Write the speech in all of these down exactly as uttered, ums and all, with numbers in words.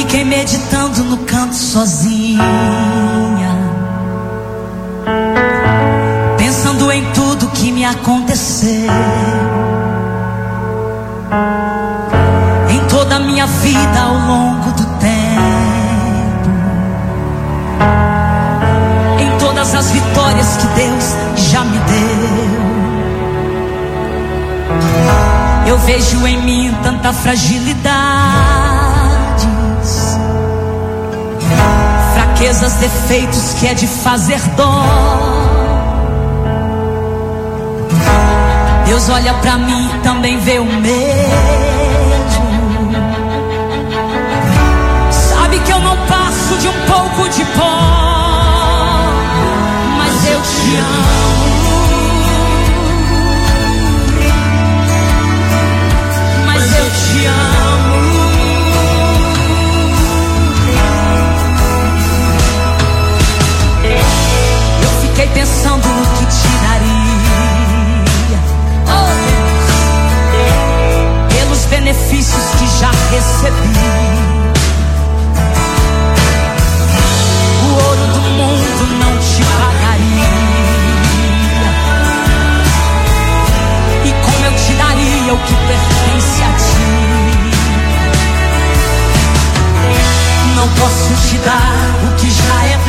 fiquei meditando no canto sozinha, pensando em tudo que me aconteceu, em toda a minha vida ao longo do tempo, em todas as vitórias que Deus já me deu. Eu vejo em mim tanta fragilidades, fraquezas, defeitos que é de fazer dó. Deus olha pra mim e também vê o mesmo. Sabe que eu não passo de um pouco de pó, mas eu te amo. Mas eu te amo. Eu fiquei pensando no que te daria, oh Deus, pelos benefícios que já recebi. O ouro do mundo não te pagaria, e como eu te daria o que pertence a ti. Não posso te dar o que já é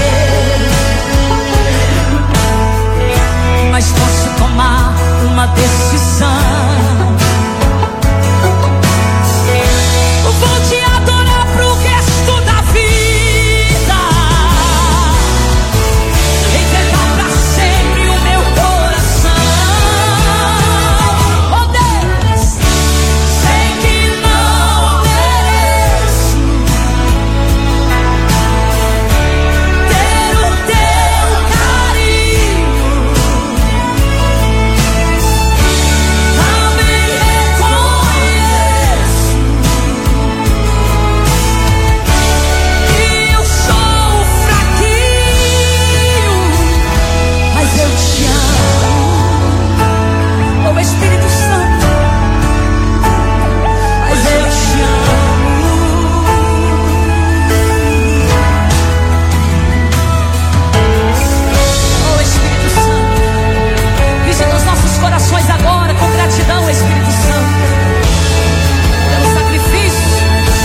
teu, mas posso tomar uma decisão. Vou te adorar pro resto da vida, entregar pra sempre o meu coração. Oh Deus, sei que não mereço ter o teu carinho. Também reconheço que eu sou fraquinho, mas eu te amo. Oh Espírito Santo, mas eu te amo. Oh Espírito Santo, visita os nossos corações agora com gratidão, Espírito Santo, pelo sacrifício.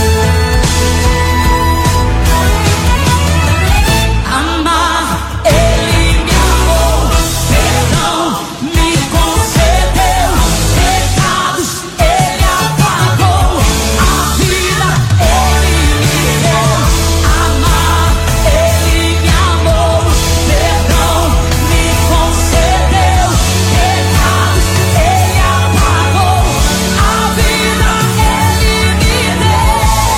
Amar, Ele me amou, perdão me concedeu, pecados Ele apagou, a vida Ele me deu. Amar, Ele me amou, perdão me concedeu, pecados Ele apagou, a vida Ele me deu.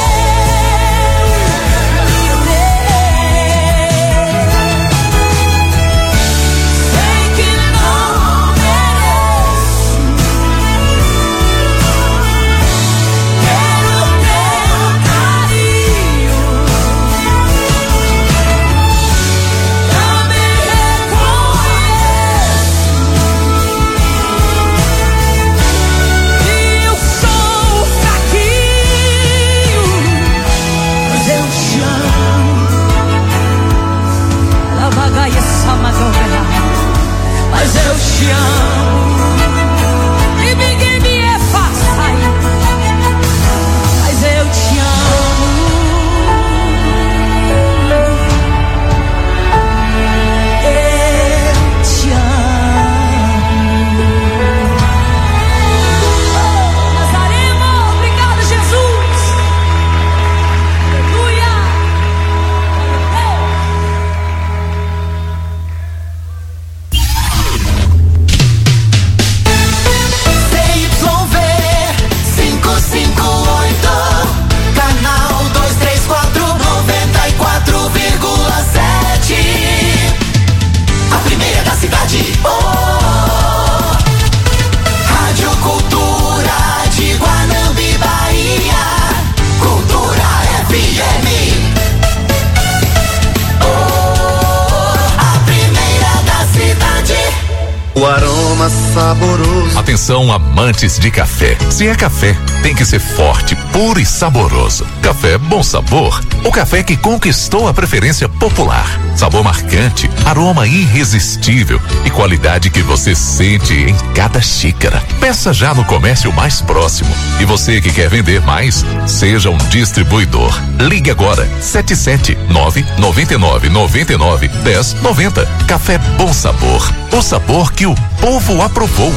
Sei que não mereço ter o teu carinho. Também reconheço que eu sou fraquinho, mas eu te amo. Lavagaia Samadora, mas eu te amo. E ninguém me é fácil, mas eu te amo. Eu te amo. Nazareno, obrigado, Jesus. Aleluia. C Y V quinhentos e cinquenta e oito, canal duzentos e trinta e quatro, noventa e quatro vírgula sete. A primeira da cidade. Oh, Rádio Cultura de Guanambi, Bahia. Cultura F M. Oh, a primeira da cidade. O aroma aroma saboroso. Atenção, amantes de café. Se é café, tem que ser forte, puro e saboroso. Café Bom Sabor, o café que conquistou a preferência popular. Sabor marcante, aroma irresistível e qualidade que você sente em cada xícara. Peça já no comércio mais próximo. E você que quer vender mais, seja um distribuidor. Ligue agora, sete sete nove nove nove nove nove dez noventa. Café Bom Sabor, o sabor que o povo aprovou.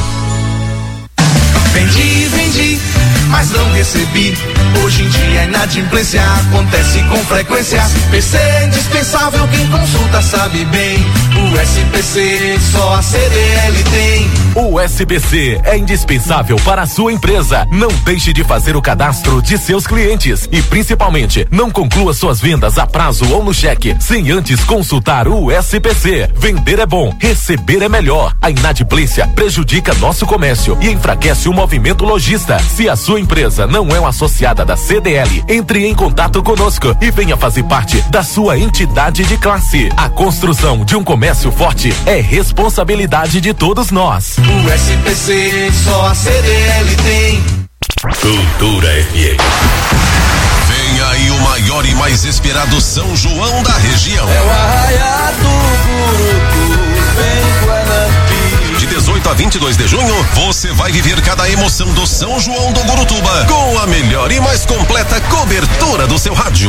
Vendi, vendi, mas não recebi. Hoje em dia a inadimplência acontece com frequência. S P C é indispensável, quem consulta sabe bem. O S P C só a C D L tem. O S P C é indispensável para a sua empresa. Não deixe de fazer o cadastro de seus clientes e, principalmente, não conclua suas vendas a prazo ou no cheque sem antes consultar o S P C. Vender é bom, receber é melhor. A inadimplência prejudica nosso comércio e enfraquece o movimento lojista. Se a sua empresa não é uma associada da C D L, entre em contato conosco e venha fazer parte da sua entidade de classe. A construção de um comércio forte é responsabilidade de todos nós. O S P C só a C D L tem. Cultura F M. Vem aí o maior e mais esperado São João da região. É o Arraiá do Gurutu, vem Guanapi. De dezoito a vinte e dois de junho, você vai viver cada emoção do São João do Gurutuba com a melhor e mais completa cobertura do seu rádio.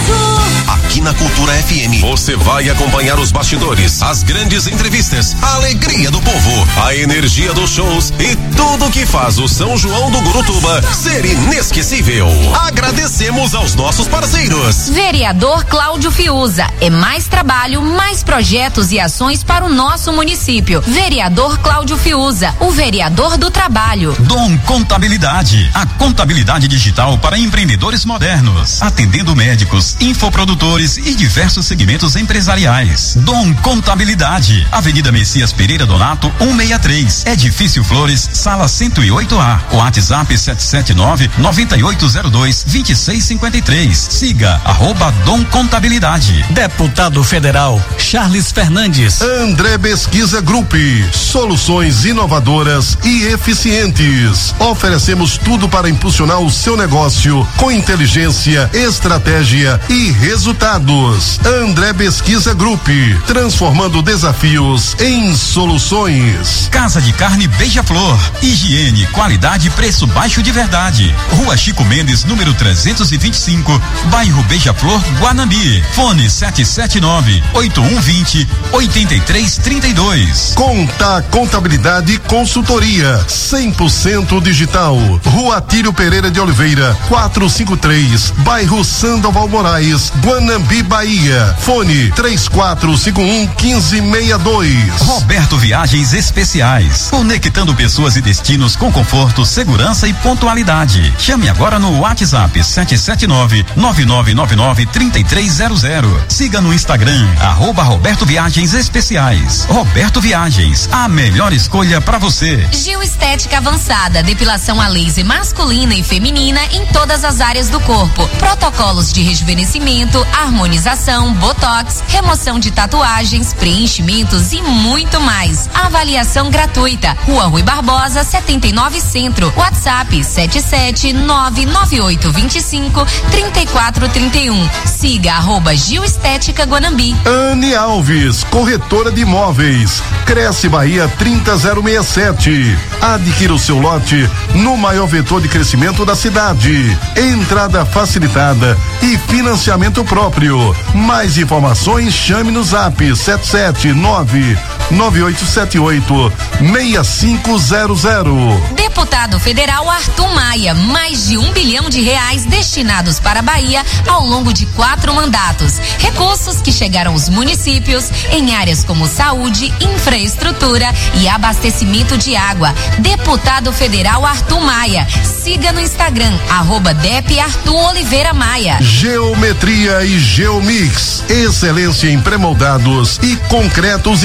Aqui na Cultura F M, você vai acompanhar os bastidores, as grandes entrevistas, a alegria do povo, a energia dos shows e tudo que faz o São João do Gurutuba ser inesquecível. Agradecemos aos nossos parceiros. Vereador Cláudio Fiuza, é mais trabalho, mais projetos e ações para o nosso município. Vereador Cláudio Fiuza, o vereador do trabalho. Dom Contabilidade, a contabilidade digital para empreendedores modernos, atendendo médicos, infoprodutores e diversos segmentos empresariais. Dom Contabilidade, Avenida Messias Pereira Donato, cento e sessenta e três, Edifício Flores, sala cento e oito A. WhatsApp sete sete nove nove oito zero dois dois seis cinco três. Siga arroba Dom Contabilidade. Deputado Federal Charles Fernandes. André Pesquisa Group, soluções inovadoras e eficientes. Oferecemos tudo para impulsionar o seu negócio com inteligência, estratégia e resultados. André Pesquisa Group, transformando desafios em soluções. Casa de Carne Beija-Flor, higiene, qualidade e preço baixo de verdade. Rua Chico Mendes, número trezentos e vinte e cinco, bairro Beija-Flor, Guanambi. Fone sete sete nove oito um dois zero oito três três dois. Conta Contabilidade e Consultoria, cem por cento digital. Rua Tírio Pereira de Oliveira, quatrocentos e cinquenta e três, bairro Sandoval Moraes, Guanambi, Bahia. Fone três quatro cinco um um cinco seis dois. Roberto Viagens Especiais, conectando pessoas e destinos com conforto, segurança e pontualidade. Chame agora no WhatsApp sete sete nove nove nove nove nove três três zero zero. Siga no Instagram arroba Roberto Viagens Especiais. Roberto Viagens, a melhor escolha para você. Gil Estética Avançada, depilação a laser masculina e feminina em todas as áreas do corpo. Protocolos de rejuvenescimento, harmonização, botox, remoção de tatuagens, preenchimentos e muito mais. Avaliação gratuita. Rua Rui Barbosa, setenta e nove Centro. WhatsApp sete sete nove nove oito dois cinco três quatro três um. Siga arroba Gil Estética Guanambi. Anne Alves, corretora de imóveis. Cresce Bahia trinta zero sessenta e sete. Adquira o seu lote no maior vetor de crescimento da cidade. Entrada facilitada e financiamento próprio. Mais informações, chame no zap sete sete nove nove oito sete oito seis cinco zero zero. Deputado Federal Arthur Maia, mais de um bilhão de reais destinados para a Bahia ao longo de quatro mandatos. Recursos que chegaram aos municípios em áreas como saúde, infraestrutura e abastecimento de água. Deputado Federal Arthur Maia. Siga no Instagram, arroba Dep Arthur Oliveira Maia. Geometria e Geomix, excelência em pré-moldados e concreto usinado.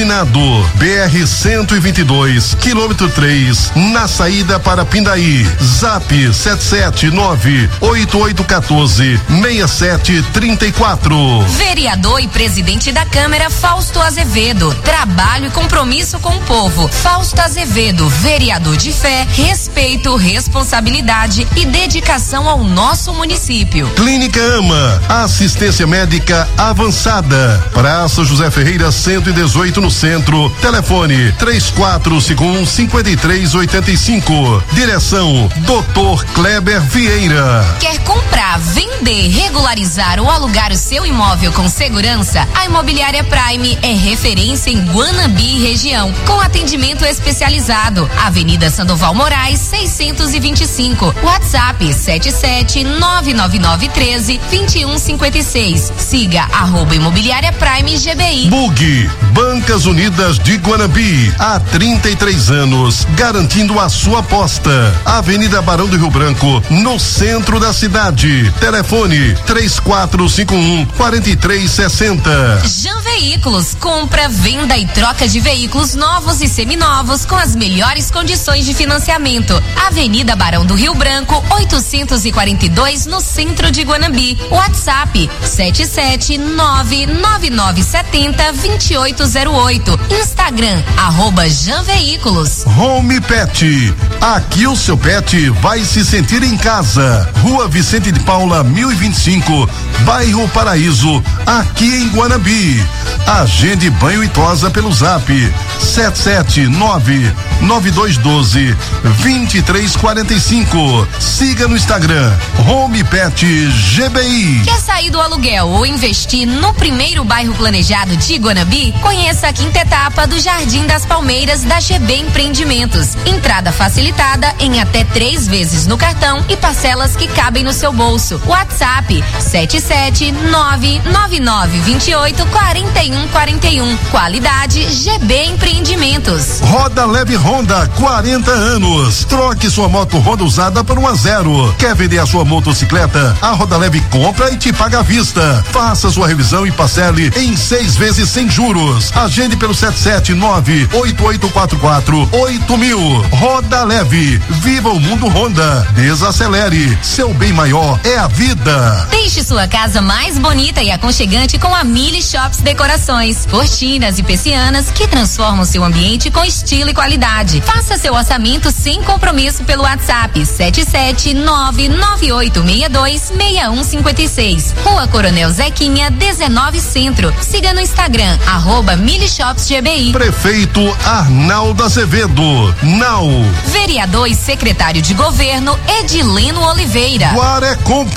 B R cento e vinte e dois, quilômetro três, na saída para Pindaí. Zap sete sete nove oito oito um quatro seis sete três quatro. Vereador e presidente da Câmara, Fausto Azevedo. Trabalho e compromisso com o povo. Fausto Azevedo, vereador de fé, respeito, responsabilidade e dedicação ao nosso município. Clínica Ama, assistência médica avançada. Praça José Ferreira cento e dezoito no centro. Telefone três quatro cinco um, cinco três oito cinco. Direção doutor Kleber Vieira. Quer comprar, vender, regularizar ou alugar o seu imóvel com segurança? A Imobiliária Prime é referência em Guanambi e região, com atendimento especializado. Avenida Sandoval Moraes, seiscentos e vinte e cinco. WhatsApp sete sete nove nove nove um três dois um cinco seis. Siga arroba Imobiliária Prime G B I. Bug, Bancas Unidas de Guanambi, há trinta e três anos, garantindo a sua aposta. Avenida Barão do Rio Branco, no centro da cidade. Telefone três quatro cinco um, quatro três seis zero. Jan Veículos, compra, venda e troca de veículos novos e seminovos com as melhores condições de financiamento. Avenida Barão do Rio Branco, oitocentos e quarenta e dois, no centro de Guanambi. WhatsApp sete sete nove nove nove sete zero dois oito zero oito. Instagram arroba Jan Veículos. Home Pet, aqui o seu pet vai se sentir em casa. Rua Vicente de Paula mil e vinte e cinco, bairro Paraíso, aqui em Guanambi. Agende banho e tosa pelo Zap sete sete nove nove dois um dois dois três quatro cinco. Siga no Instagram Home Pet G B I. Quer sair do aluguel ou investir no primeiro bairro planejado de Guanambi? Conheça a quinta etapa do Jardim das Palmeiras da G B Empreendimentos. Entrada facilitada em até três vezes no cartão e parcelas que cabem no seu bolso. WhatsApp sete sete nove nove nove dois oito quatro um quatro um. Qualidade G B Empreendimentos. Roda Leve Honda, quarenta anos. Troque sua moto Honda usada por um a zero. Quer vender a sua motocicleta? A Roda Leve compra e te paga à vista. Faça sua revisão e parcele em seis vezes sem juros. Agende pelo sete sete nove oito oito quatro quatro oito mil. Roda Leve, viva o mundo Honda. Desacelere, seu bem maior é a vida. Deixe sua casa mais bonita e aconchegante com a Mili Shops Decorações. Cortinas e persianas que transformam seu ambiente com estilo e qualidade. Faça seu orçamento sem compromisso pelo WhatsApp sete sete nove nove oito seis dois seis um cinco seis. Rua Coronel Zequinha, dezenove Centro. Siga no Instagram, arroba Mili Shops G B I. Prefeito Arnaldo Azevedo, Nau. Vereador e secretário de governo Edileno Oliveira. Guarecomp,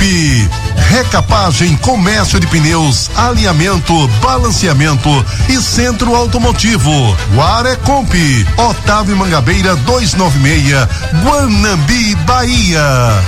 recapagem, comércio de pneus, alinhamento, balanceamento e centro automotivo. Guarecomp, Otávio Mangabeira duzentos e noventa e seis, Guanambi, Bahia.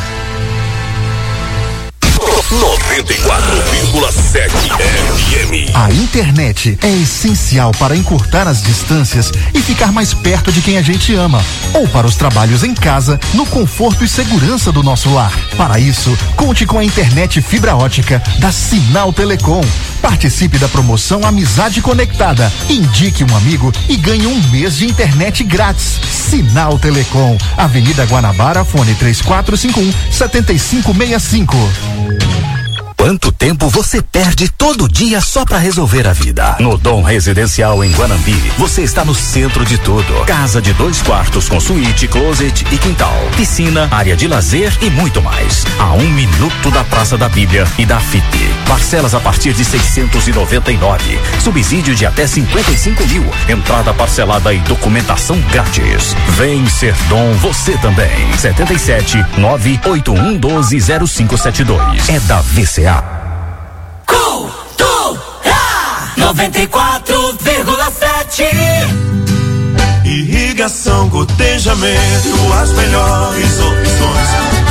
noventa e quatro vírgula sete F M. A internet é essencial para encurtar as distâncias e ficar mais perto de quem a gente ama, ou para os trabalhos em casa, no conforto e segurança do nosso lar. Para isso, conte com a internet fibra ótica da Sinal Telecom. Participe da promoção Amizade Conectada. Indique um amigo e ganhe um mês de internet grátis. Sinal Telecom, Avenida Guanabara, fone três quatro cinco um, sete cinco seis cinco. Quanto tempo você perde todo dia só pra resolver a vida? No Dom Residencial em Guanambi, você está no centro de tudo. Casa de dois quartos com suíte, closet e quintal, piscina, área de lazer e muito mais. A um minuto da Praça da Bíblia e da F I P. Parcelas a partir de seiscentos e noventa e nove. Subsídio de até cinquenta e cinco mil. Entrada parcelada e documentação grátis. Vem ser Dom você também. setenta e sete nove oito um dois zero cinco sete dois. É da V C A. Cultura noventa e quatro vírgula sete. Irrigação, gotejamento, as melhores opções.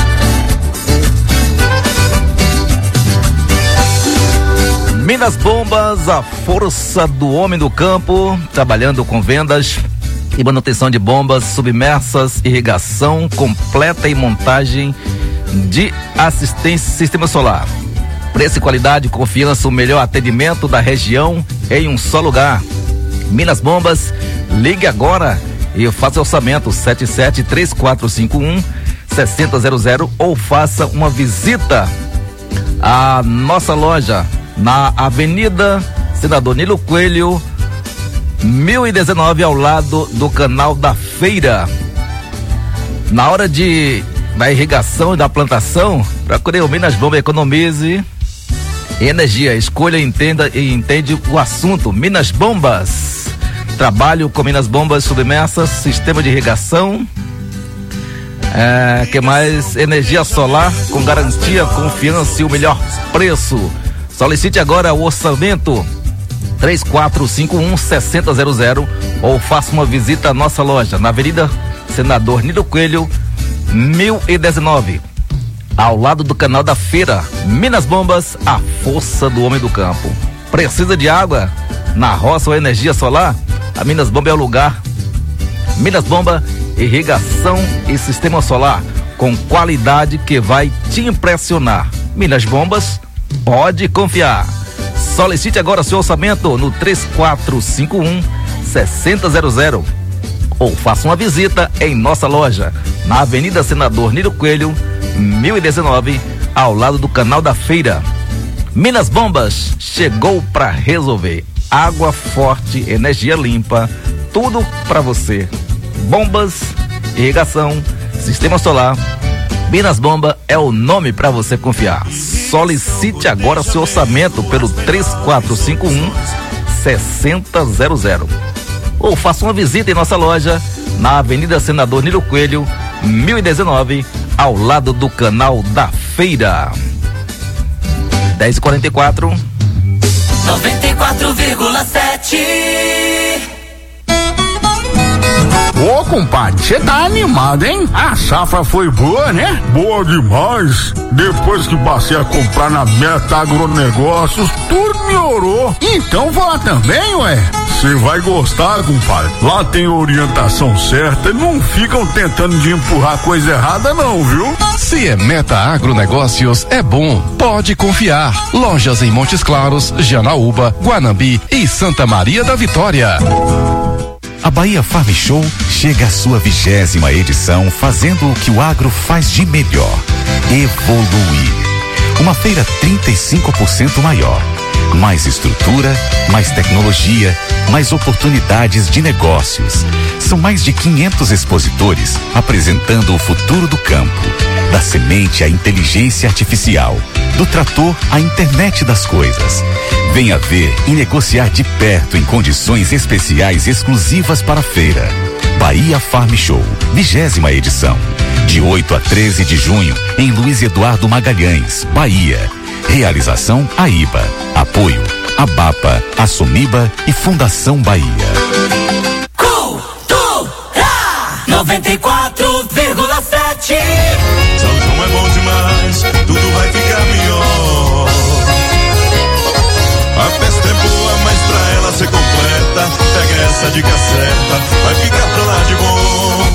Minas Bombas, a força do homem do campo, trabalhando com vendas e manutenção de bombas submersas, irrigação completa e montagem de assistência sistema solar. Preço e qualidade, confiança, o melhor atendimento da região em um só lugar. Minas Bombas, ligue agora e faça orçamento sete sete três quatro cinco um seis zero zero zero ou faça uma visita à nossa loja na Avenida Senador Nilo Coelho, mil e dezenove, ao lado do Canal da Feira. Na hora de da irrigação e da plantação, procure o Minas Bombas, economize energia, escolha, entenda e entende o assunto. Minas Bombas. Trabalho com Minas Bombas submersas, sistema de irrigação, é, que mais? Energia solar com garantia, confiança e o melhor preço. Solicite agora o orçamento três quatro cinco um seis zero zero zero ou faça uma visita à nossa loja na Avenida Senador Nilo Coelho, mil e dezenove, ao lado do Canal da Feira. Minas Bombas, a força do homem do campo. Precisa de água na roça ou energia solar? A Minas Bomba é o lugar. Minas Bomba, irrigação e sistema solar com qualidade que vai te impressionar. Minas Bombas, pode confiar. Solicite agora seu orçamento no três quatro cinco um seis zero zero zero ou faça uma visita em nossa loja na Avenida Senador Nilo Coelho, mil e dezenove, ao lado do Canal da Feira. Minas Bombas chegou para resolver. Água forte, energia limpa, tudo para você. Bombas, irrigação, sistema solar. Minas Bomba é o nome para você confiar. Solicite agora seu orçamento pelo três quatro cinco um seis zero zero zero ou faça uma visita em nossa loja na Avenida Senador Nilo Coelho, mil e dezenove, ao lado do Canal da Feira. dez e quarenta e quatro. noventa e quatro vírgula sete. Ô, compadre, você tá animado, hein? A safra foi boa, né? Boa demais. Depois que passei a comprar na Meta Agronegócios, tudo melhorou. Então vou lá também, ué. Você vai gostar, compadre. Lá tem orientação certa e não ficam tentando de empurrar coisa errada não, viu? Se é Meta Agronegócios, é bom, pode confiar. Lojas em Montes Claros, Janaúba, Guanambi e Santa Maria da Vitória. A Bahia Farm Show chega à sua vigésima edição, fazendo o que o agro faz de melhor: evoluir. Uma feira trinta e cinco por cento maior. Mais estrutura, mais tecnologia, mais oportunidades de negócios. São mais de quinhentos expositores apresentando o futuro do campo. Da semente à inteligência artificial, do trator à internet das coisas. Venha ver e negociar de perto em condições especiais exclusivas para a feira. Bahia Farm Show, vigésima edição. De oito a treze de junho, em Luiz Eduardo Magalhães, Bahia. Realização AIBA. Apoio ABAPA, Assomiba e Fundação Bahia. Cultura noventa e quatro vírgula sete. São João é bom demais, tudo vai ficar melhor. A festa é boa, mas pra ela ser completa, pega essa dica certa, vai ficar pra lá de bom.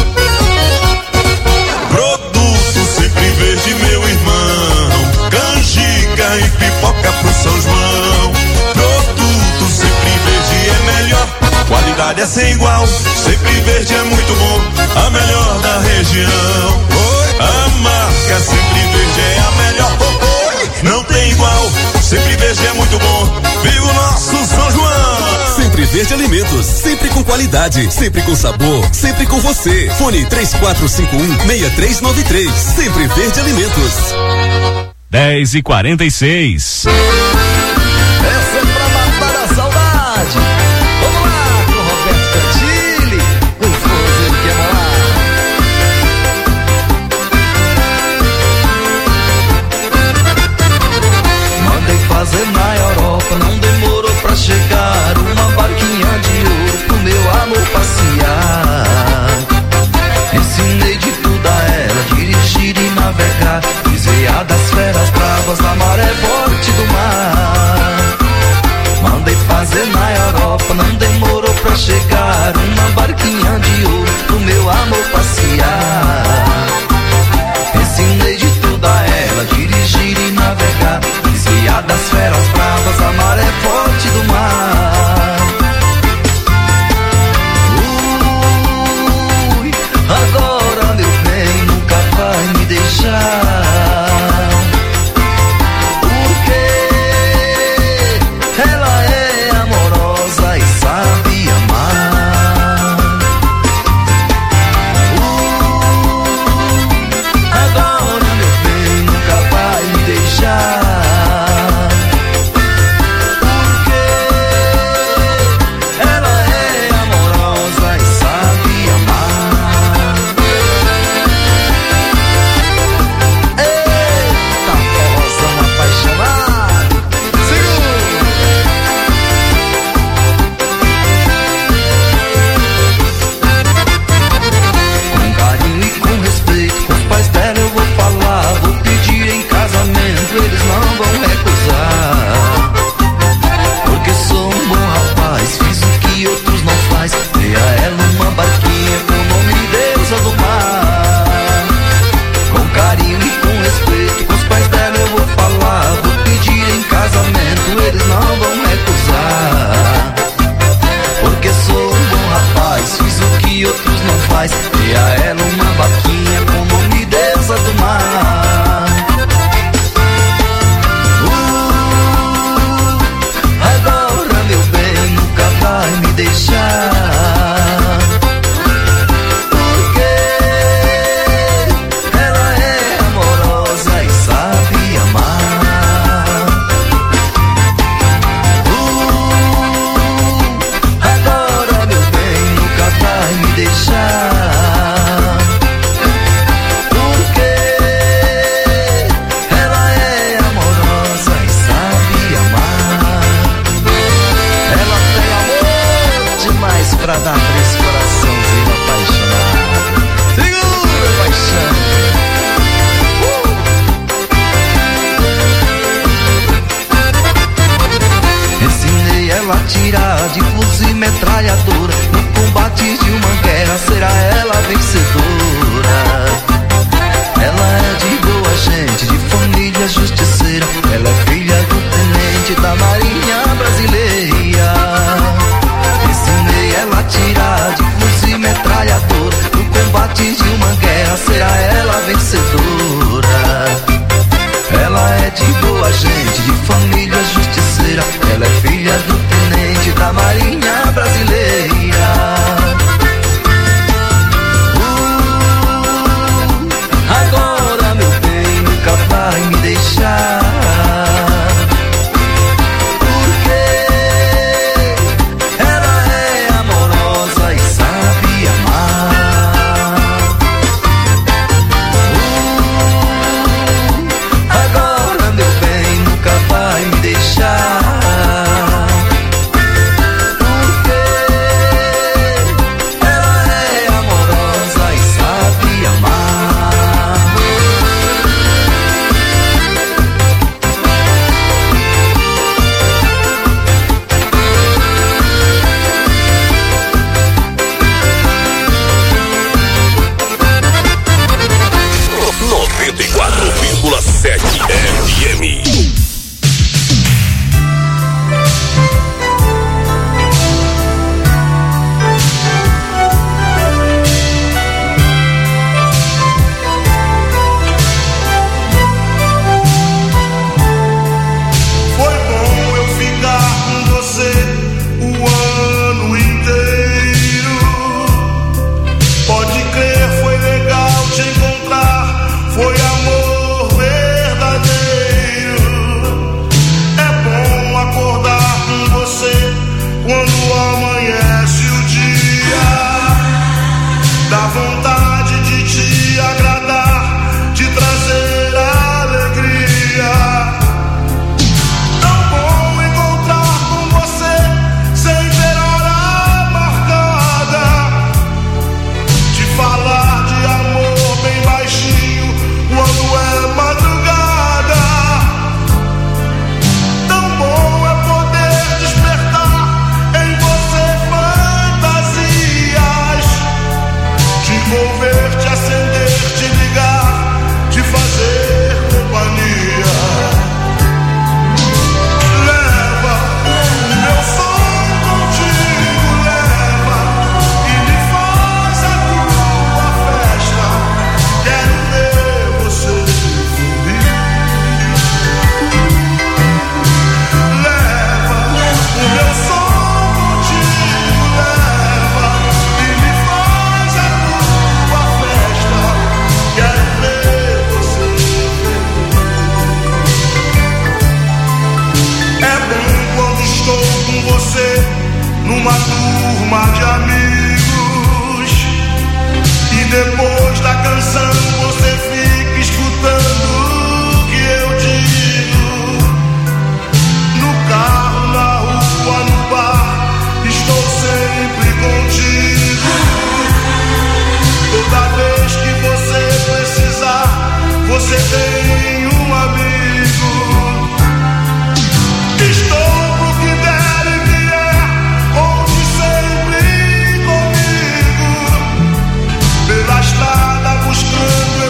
Produto sempre verde, meu irmão, canjica e pipoca pro São João. Produto sempre verde é melhor, qualidade é sem igual, sempre verde é muito bom, a melhor da região. Oi, a marca sempre verde é a melhor, oh, oi, não tem igual, sempre verde é muito bom, viva o nosso São João. Sempre Verde Alimentos, sempre com qualidade, sempre com sabor, sempre com você. Fone três quatro cinco um seis três nove três. Sempre Verde Alimentos. dez e quarenta e seis. Essa é pra matar a saudade. Vamos lá com o Roberto Cantilli, o forrozeiro que é molar. Mandei fazer na Europa, não demorou pra chegar. Uma barquinha de ouro pro meu amor passear. Ensinei de tudo a ela, dirigir e navegar, desviar das feras bravas da maré forte do mar. Mandei fazer na Europa, não demorou pra chegar. Uma barquinha de ouro pro meu amor passear. Ensinei de tudo a ela, dirigir e navegar, desviar das feras bravas da maré forte do mar. pra dar pra esse coraçãozinho apaixonado. Segura, paixão. Uh! Ensinei ela a tirar de fuzil e metralhadora. No combate de uma guerra será ela vencedora. Ela é de boa gente, de família justiceira. Ela é filha do tenente da Marinha Brasileira. Ensinei ela a tirar de fuzil e metralhadora. No combate de uma guerra será ela vencedora. Ela é de boa gente, de família justiceira. Ela é filha do tenente da Marinha Brasileira. Uh, agora meu bem nunca vai me deixar. Buscando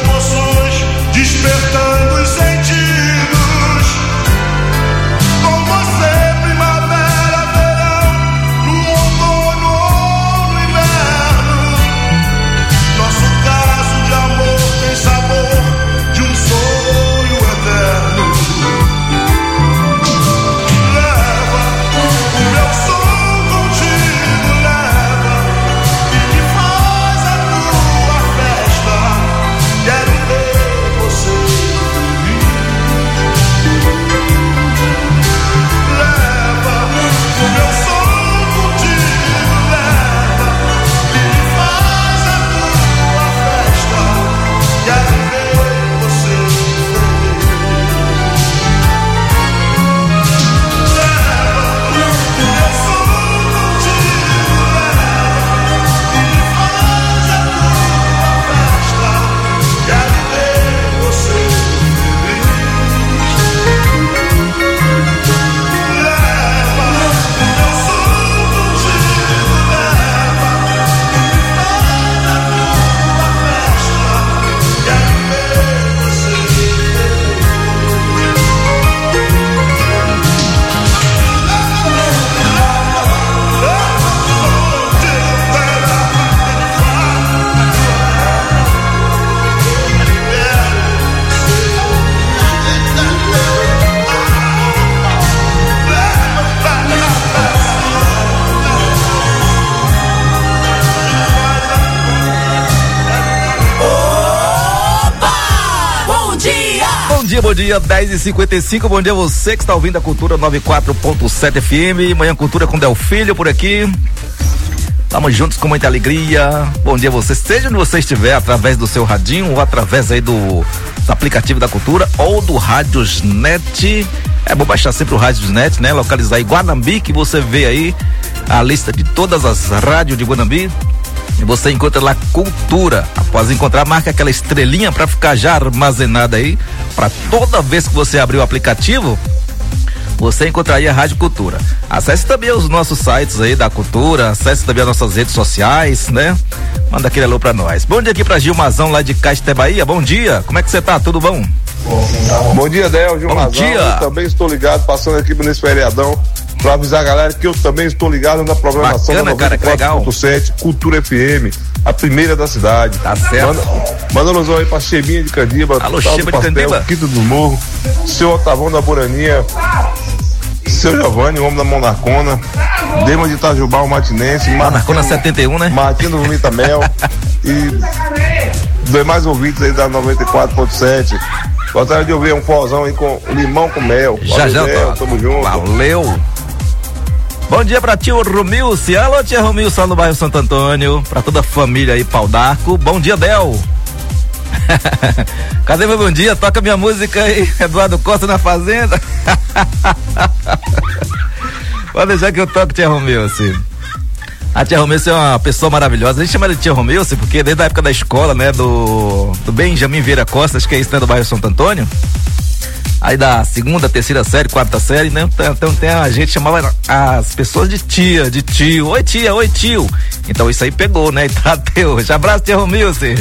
bom dia, dez e cinquenta e cinco, bom dia a você que está ouvindo a Cultura noventa e quatro ponto sete F M, Manhã Cultura com Del Filho por aqui. Estamos juntos com muita alegria. Bom dia a você, seja onde você estiver, através do seu radinho ou através aí do, do aplicativo da Cultura ou do Radiosnet. É bom baixar sempre o Radiosnet, né? Localizar aí Guanambi, que você vê aí a lista de todas as rádios de Guanambi. E você encontra lá Cultura. Após encontrar, marca aquela estrelinha para ficar já armazenada aí, para toda vez que você abrir o aplicativo, você encontraria a Rádio Cultura. Acesse também os nossos sites aí da Cultura, acesse também as nossas redes sociais, né? Manda aquele alô pra nós. Bom dia aqui pra Gilmazão lá de Caxité, Bahia. Bom dia, como é que você tá? Tudo bom? Bom dia, Del, Gilmazão. Bom dia. Eu também estou ligado, passando aqui nesse feriadão, pra avisar a galera que eu também estou ligado na programação Bacana, da noventa e quatro ponto sete, Cultura F M, a primeira da cidade. Tá certo. Manda, manda um alô aí pra Chebinha de Candiba, alô, Tal Cheba do de Pastel, Candiba. Quinto do Morro, seu Otavão da Buraninha, seu Giovanni, o homem da Monarcona, Dema de Itajubá, o Matinense, Monarcona setenta e um, né? Martino do Vitamel e demais ouvintes aí da noventa e quatro ponto sete. Gostaria de ouvir um forrozão aí com limão com mel. Já, já, Del, tamo junto. Valeu. Bom dia pra tio Romilce. Alô, tia Romilce, lá no bairro Santo Antônio. Pra toda a família aí, Pau d'Arco. Bom dia, Del. Cadê meu bom dia? Toca minha música aí, Eduardo Costa na Fazenda. Pode deixar que eu toco, tia Romilce. A tia Romilce é uma pessoa maravilhosa. A gente chama ela de tia Romilce porque desde a época da escola, né, do, do Benjamin Vieira Costa, acho que é isso, né, do bairro Santo Antônio. Aí da segunda, terceira série, quarta série, né? Então tem, a gente chamava as pessoas de tia, de tio. Oi tia, oi tio. Então isso aí pegou, né? E tá até hoje. Abraço, tia Romilce.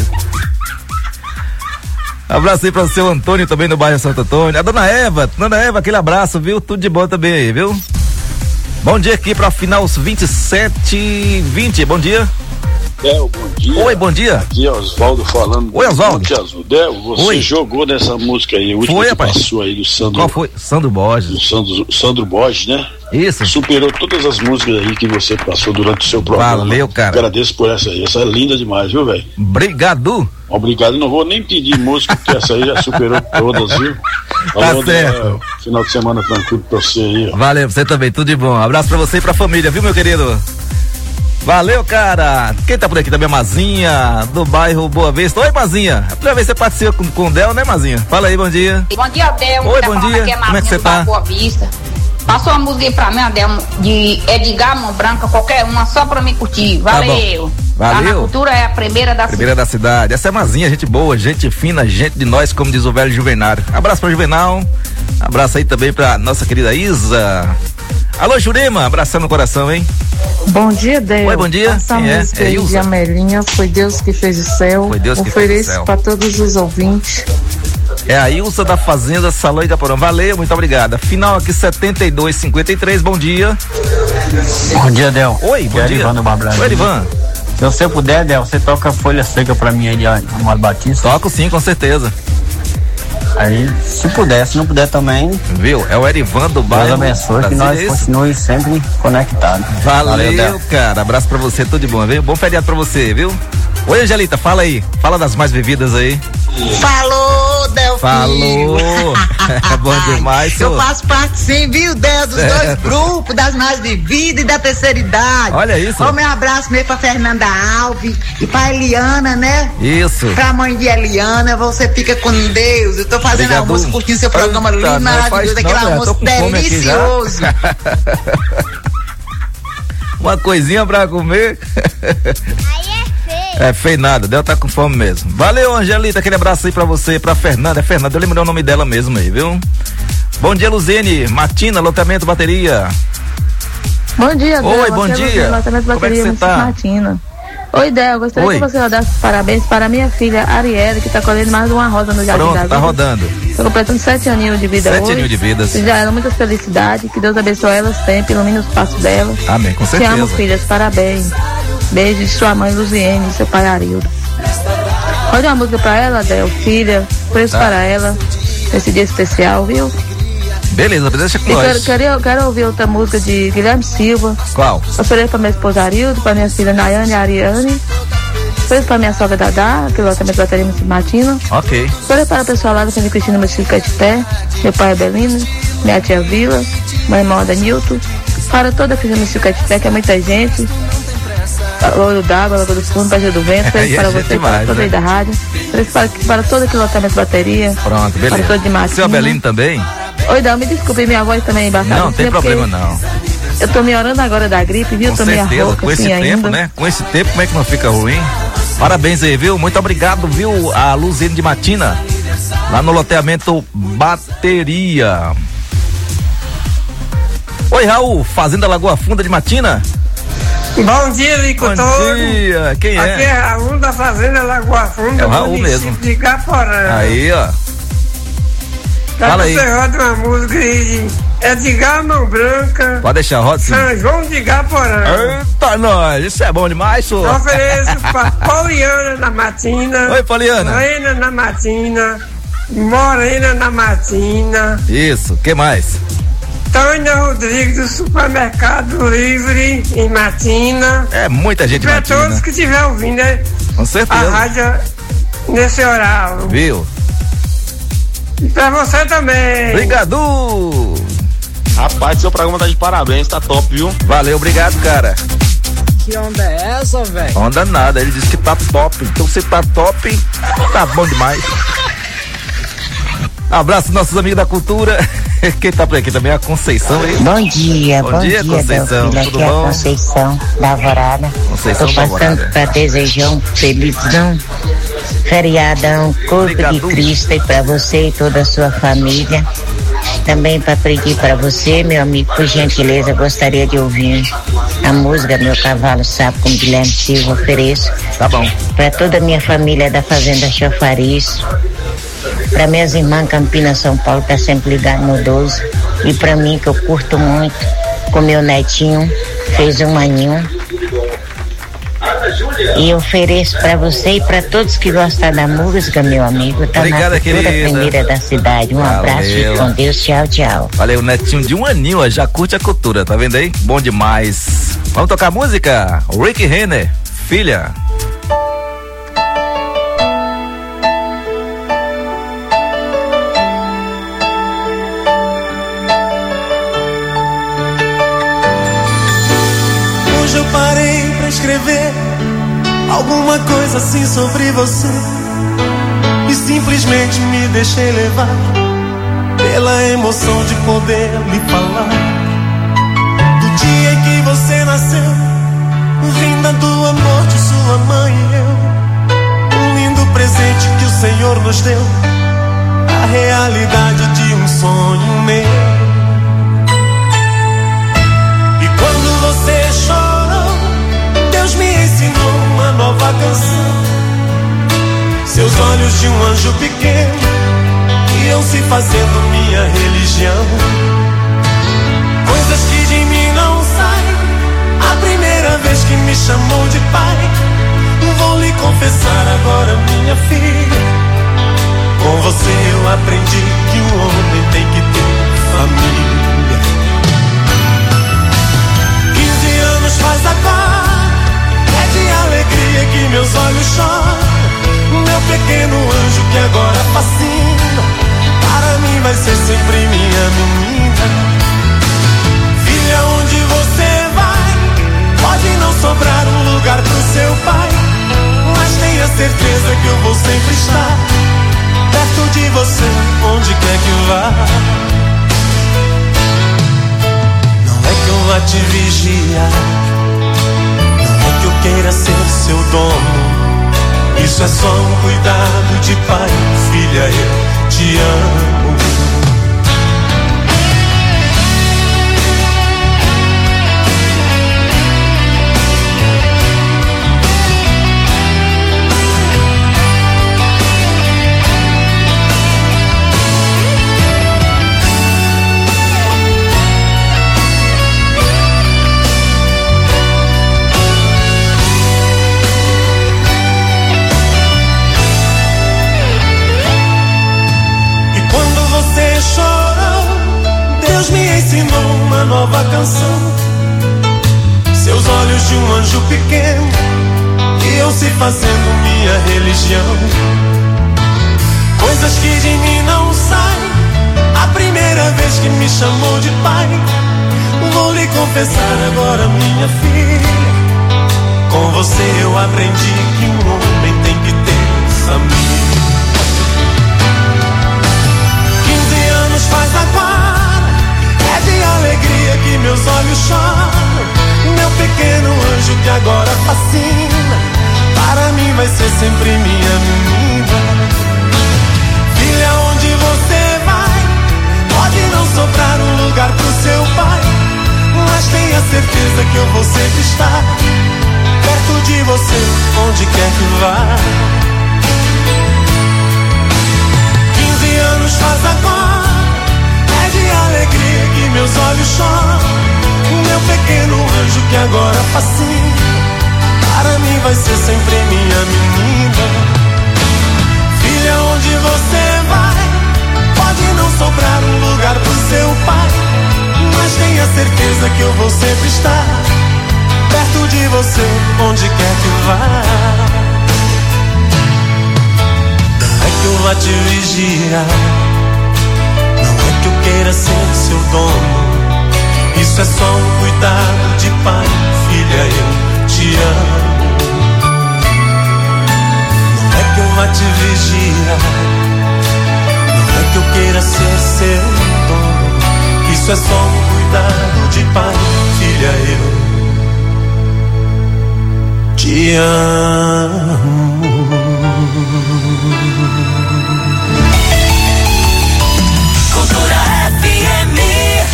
Abraço aí para o seu Antônio também no bairro Santo Antônio. A dona Eva, dona Eva, aquele abraço, viu? Tudo de bom também aí, viu? Bom dia aqui para final os vinte e sete e vinte. Bom dia. Del, bom dia. Oi, bom dia. Aqui é Osvaldo falando. Oi, Osvaldo. Del, você Oi. jogou nessa música aí, o último Foi, que rapaz. passou aí do Sandro. Qual foi? Sandro Borges. Do Sandro, Sandro Borges, né? Isso. Superou todas as músicas aí que você passou durante o seu programa. Valeu, cara. Agradeço por essa aí. Essa é linda demais, viu, velho? Obrigado. Obrigado. Não vou nem pedir música, porque essa aí já superou todas, viu? Tá Alô, certo. Del, final de semana tranquilo pra você aí, ó. Valeu, você também, tudo de bom. Abraço pra você e pra família, viu, meu querido? Valeu, cara. Quem tá por aqui também? A Mazinha, do bairro Boa Vista. Oi, Mazinha. É a primeira vez que você participa com, com o Del, né, Mazinha? Fala aí, bom dia. Bom dia, Del. Oi, Tá bom falando dia. aqui é Como é que você Marcinho do tá? bairro Boa Vista. Passou uma música aí pra mim, Adel, de Edgar Mão Branca, qualquer uma, só pra mim curtir. Valeu. Tá Tá na Valeu. Cultura é a primeira da Primeira da cidade. Essa é a Mazinha, gente boa, gente fina, gente de nós, como diz o velho Juvenal. Abraço pra Juvenal. Abraço aí também pra nossa querida Isa. Alô, Jurema, abração no coração, hein? Bom dia, Del. Oi, bom dia. Essa Quem é? música É aí Ilza? de Amelinha, foi Deus que fez o céu. Foi Deus que fez o Ofereço céu. para todos os ouvintes. É a Ilza da Fazenda Salão Igaporã. Valeu, muito obrigada. Final aqui setenta e dois cinquenta e três, bom dia. Bom dia, Del. Oi, bom é dia. Erivan do Bar Brasil. Oi, Erivan. Se você puder, Del, você toca Folha Seca pra mim aí de Amado Batista. Toco sim, com certeza. Aí, se puder, se não puder também. Viu? É o Erivan do bairro. Deus abençoe, que Brasília, nós é isso? continuemos sempre conectados. Valeu, Del. cara. Abraço pra você, tudo de bom, viu? Bom feriado pra você, viu? Oi, Angelita, fala aí. Fala das mais bebidas aí. Falou, Delfim. Falou. É bom demais, Eu senhor. faço parte sim, viu, Del, dos Certo. dois grupos, das mais vividas e da terceira idade. Olha isso. Ó, meu abraço mesmo pra Fernanda Alves e pra Eliana, né? Isso. Pra mãe de Eliana, você fica com Deus. Eu tô fazendo Obrigado. almoço, curtindo seu programa Eita, lindo, não faz maravilhoso, não, aquele mulher, tô almoço com fome aqui já. delicioso. Uma coisinha pra comer. É feio nada, Del tá com fome mesmo. Valeu, Angelita, aquele abraço aí pra você, pra Fernanda. É Fernanda, eu lembrei o nome dela mesmo aí, viu? Bom dia, Luzene, Matina, lotamento, bateria. Bom dia, Del. Oi, bom Você dia. é Lotamento Como é que Bateria, você Francisco tá? Martina. Oi, Del, gostaria Oi. que você rodasse parabéns para minha filha Arielle, que tá colhendo mais uma rosa no Jardim da Pronto, Vida. tá rodando. Tô completando sete aninhos de vida Sete hoje. aninhos de vida. Desejo a ela muita felicidade, que Deus abençoe ela sempre, ilumine os passos dela. Amém, com Te certeza. amo, filhas, parabéns. Beijo de sua mãe Luziene e seu pai Arildo. Roda uma música pra ela, Del, filha, preço Tá. para ela, esse dia especial, viu? Beleza, deixa com E quero, nós. quero, quero ouvir outra música de Guilherme Silva. Qual? Ofereço pra minha esposa Arildo, pra minha filha Nayane e Ariane. Feliz para minha sogra Dadá, que lotamento da bateria Municipal Matina. Ok. Feliz para o pessoal lá da Santa Cristina, meu filho Catité, meu pai Abelino, minha tia Vila, meu irmão Adanilton. Para toda a Cristina Municipal Catité, que é muita gente. Louro d'Água, Lagoa do Fundo, Baixo do Vento. Feliz para você, para toda aí da rádio. Feliz para, para todo aquele lotamento de bateria. Pronto, beleza. Para todo de Matina. Seu Abelino também? Oi, Dal, me desculpe, minha voz também é embaçada. Não, tem problema não. Eu tô me orando agora da gripe, viu? Com tô meio certeza, rouca, com esse assim, tempo, ainda. né? Com esse tempo, como é que não fica ruim? Parabéns aí, viu? Muito obrigado, viu? A Luzine de Matina, lá no loteamento Bateria. Oi, Raul, Fazenda Lagoa Funda de Matina. Bom dia, Licotor. Bom dia, quem é? Aqui é Raul da Fazenda Lagoa Funda, é o Raul mesmo. De Gaporã. Aí, ó. Tá. Fala aí. Você roda uma música de Edgar Mão Branca. Pode deixar, roda sim. São João de Gaporã. Eita, nós, isso é bom demais, senhor. Ofereço pra Poliana na Matina. Oi, Poliana. Morena na Matina. Morena na Matina. Isso, que mais? Tânia Rodrigues do Supermercado Livre em Matina. É muita gente em Pra Matina. todos que estiver ouvindo, né? Com certeza. A rádio nesse horário. Viu? E pra você também. Obrigado. Rapaz, seu programa tá de parabéns, tá top, viu? Valeu, obrigado, cara. Que onda é essa, velho? Onda nada, ele disse que tá top. Então se tá top, tá bom demais. Abraço nossos amigos da cultura. Quem tá por aqui também é a Conceição aí. Bom dia, bom, bom dia, dia Conceição. Filho, tudo aqui é bom? a Conceição da Alvorada. Conceição Tô da passando Alvorada. para desejar um felizão, feriadão, Corpo Obrigado. de Cristo e para você e toda a sua família. Também para pedir para você, meu amigo, por gentileza, gostaria de ouvir a música Meu Cavalo Sabe com Guilherme Silva, ofereço. Tá bom. Para toda a minha família da Fazenda Chafariz. Para minhas irmãs Campinas, São Paulo, tá sempre ligado no doze. E para mim, que eu curto muito, com meu netinho, fez um aninho. E eu ofereço para você e para todos que gostam da música, meu amigo. Tá Obrigada, na cultura querida. primeira da cidade. Um Valeu. abraço e com Deus. Tchau, tchau. Valeu, netinho de um aninho, ó, já curte a cultura, tá vendo aí? Bom demais. Vamos tocar música? Rick Renner, filha. Hoje eu parei pra escrever alguma coisa assim sobre você e simplesmente me deixei levar pela emoção de poder lhe falar do dia em que você nasceu, vinda do amor de sua mãe e eu, um lindo presente que o Senhor nos deu, a realidade de um sonho meu. E quando você chorou, Deus me ensinou uma nova canção. Seus olhos de um anjo pequeno iam se fazendo minha religião. Coisas que de mim não saem. A primeira vez que me chamou de pai, vou lhe confessar agora, minha filha, com você eu aprendi que um homem tem que ter família. Quinze anos faz agora, é de alegria que meus olhos choram. Meu pequeno anjo que agora fascina, para mim vai ser sempre minha menina. Filha, onde você vai, pode não sobrar um lugar pro seu pai, mas tenha certeza que eu vou sempre estar perto de você, onde quer que vá. Não é que eu vá te vigiar, não é que eu queira ser seu dono. Isso é só um cuidado de pai, filha, eu te amo. Ensinou uma nova canção. Seus olhos de um anjo pequeno iam se fazendo minha religião. Coisas que de mim não saem. A primeira vez que me chamou de pai, vou lhe confessar agora, minha filha, com você eu aprendi que um homem tem que ter família. Quinze anos faz agora, é de alegria que meus olhos choram. Meu pequeno anjo que agora fascina, para mim vai ser sempre minha menina. Filha, onde você vai, pode não sobrar um lugar pro seu pai, mas tenha certeza que eu vou sempre estar perto de você, onde quer que vá. Quinze anos faz agora, é de alegria que meus olhos choram. Meu pequeno anjo que agora fascina, para mim vai ser sempre minha menina. Filha, onde você vai, pode não sobrar um lugar pro seu pai, mas tenha certeza que eu vou sempre estar perto de você, onde quer que vá. Não é que eu vá te vigiar, não é que eu queira ser seu dono. Isso é só um cuidado de pai, filha, eu te amo. Não é que eu vá te vigiar, não é que eu queira ser seu dono. Isso é só um cuidado de pai, filha, eu te amo. Cultura F M.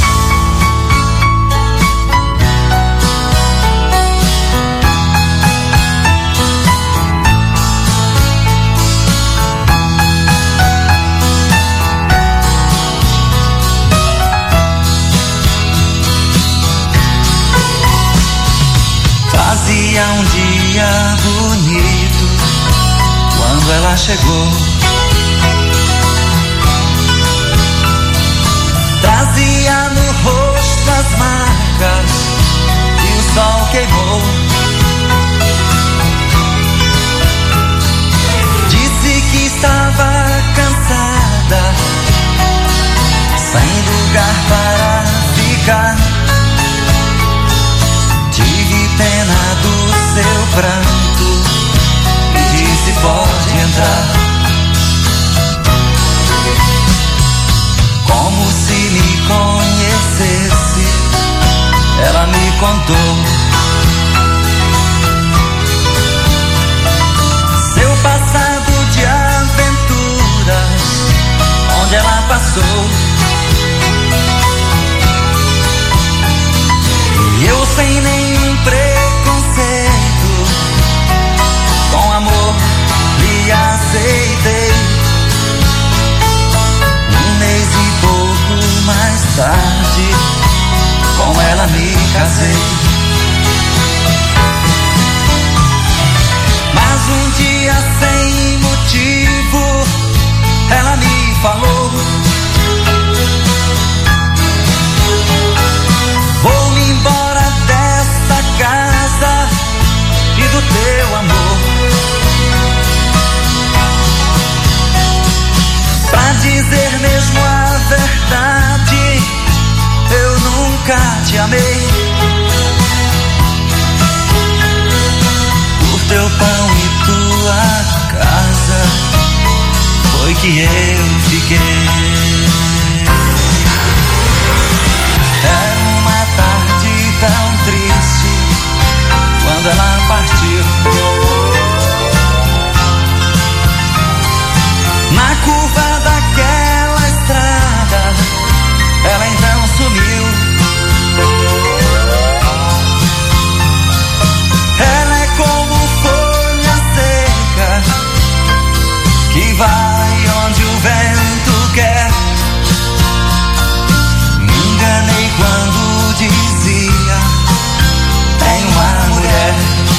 Fazia um dia bonito quando ela chegou. Trazia no rosto as marcas que o sol queimou. Disse que estava cansada, sem lugar para ficar. Tive pena do seu pranto e disse: pode entrar. Como se me conhecesse, ela me contou seu passado de aventuras, onde ela passou. E eu, sem nenhum preconceito, com amor lhe aceitei. Um mês e pouco mais tarde, com ela me casei. Mas um dia, sem motivo, ela me falou: vou-me embora desta casa e do teu amor, pra dizer mesmo a verdade, eu nunca te amei. Por teu pão e tua casa foi que eu fiquei. Era uma tarde tão triste quando ela partiu. Na curva daquela estrada, ela então sumiu. Ela é como folha seca que vai onde o vento quer. Me enganei quando dizia: tem uma mulher.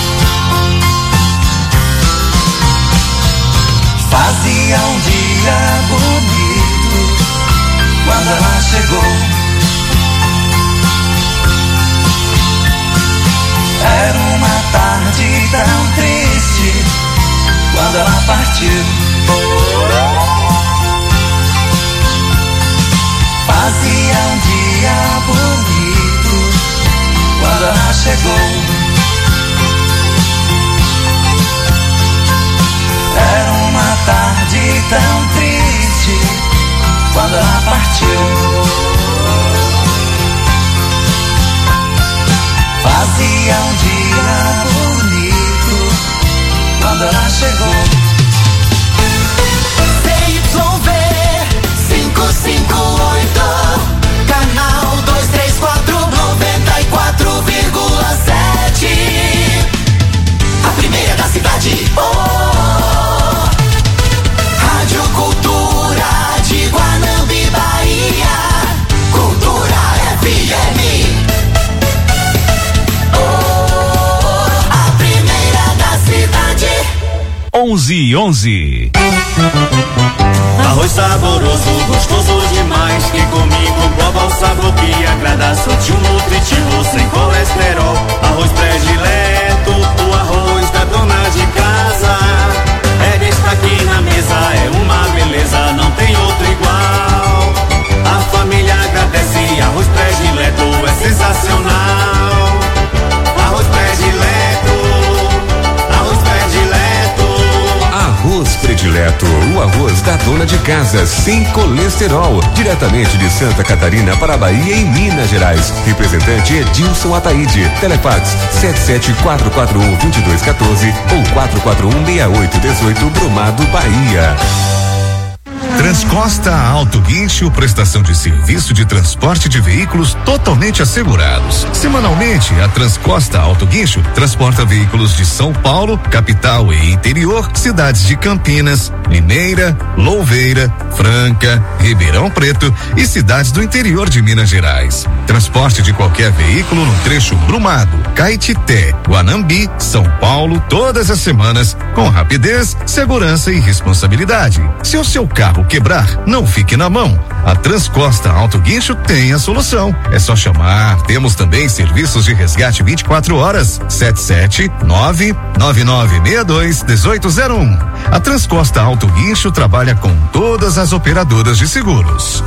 Fazia um dia bonito quando ela chegou. Era uma tarde tão triste partiu. Fazia um dia bonito quando ela chegou. Era uma tarde tão triste quando ela partiu. Fazia um dia bonito quando ela chegou. C Y V cinco cinco oito, canal dois três quatro, noventa e quatro vírgula sete. A primeira da cidade. Oh, Rádio Cultura de Guanambi, Bahia. Cultura F M. Oh, a primeira da cidade. onze e onze. Arroz saboroso, gostoso demais, que comigo prova o sabor que agrada, sutil, nutritivo, sem colesterol. Arroz predileto, o arroz da dona de casa. É destaque na mesa, é uma beleza, não tem outro igual. A família agradece, arroz predileto é sensacional. Arroz predileto, arroz predileto. Arroz Predileto, o arroz da dona de casa, sem colesterol, diretamente de Santa Catarina para a Bahia e Minas Gerais. Representante Edilson Ataíde. Telefax sete sete quatro quatro um, dois dois um quatro ou quatro quatro um, seis oito um oito, Brumado, Bahia. Transcosta Auto Guincho, prestação de serviço de transporte de veículos totalmente assegurados. Semanalmente, a Transcosta Auto Guincho transporta veículos de São Paulo, capital e interior, cidades de Campinas, Limeira, Louveira, Franca, Ribeirão Preto e cidades do interior de Minas Gerais. Transporte de qualquer veículo no trecho Brumado, Caetité, Guanambi, São Paulo, todas as semanas, com rapidez, segurança e responsabilidade. Se o seu carro quebrar, não fique na mão. A Transcosta Auto Guincho tem a solução. É só chamar. Temos também serviços de resgate vinte e quatro horas. sete sete nove nove nove seis dois um oito zero um. A Transcosta Auto Guincho trabalha com todas as operadoras de seguros.